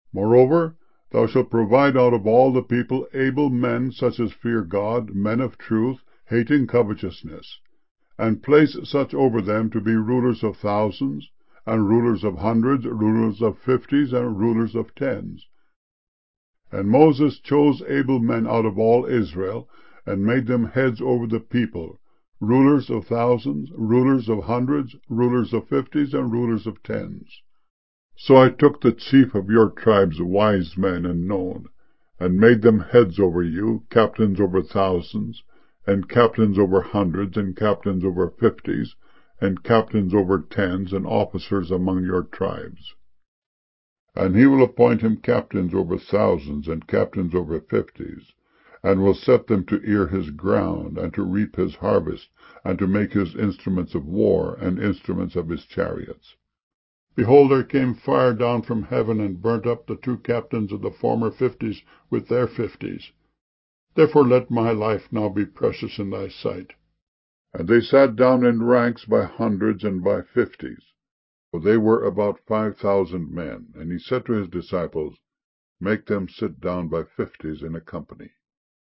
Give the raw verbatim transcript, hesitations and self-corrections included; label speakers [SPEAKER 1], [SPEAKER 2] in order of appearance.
[SPEAKER 1] Moreover, thou shalt provide out of all the people able men, such as fear God, men of truth, hating covetousness, and place such over them to be rulers of thousands, and rulers of hundreds, rulers of fifties, and rulers of tens. And Moses chose able men out of all Israel, and made them heads over the people, rulers of thousands, rulers of hundreds, rulers of fifties, and rulers of tens. So I took the chief of your tribes, wise men and known, and made them heads over you, captains over thousands, and captains over hundreds, and captains over fifties, and captains over tens, and officers among your tribes. And he will appoint him captains over thousands, and captains over fifties, and will set them to ear his ground, and to reap his harvest, and to make his instruments of war, and instruments of his chariots. Behold, there came fire down from heaven, and burnt up the two captains of the former fifties with their fifties. Therefore let my life now be precious in thy sight. And they sat down in ranks by hundreds and by fifties, for they were about five thousand men. And he said to his disciples, Make them sit down by fifties in a company.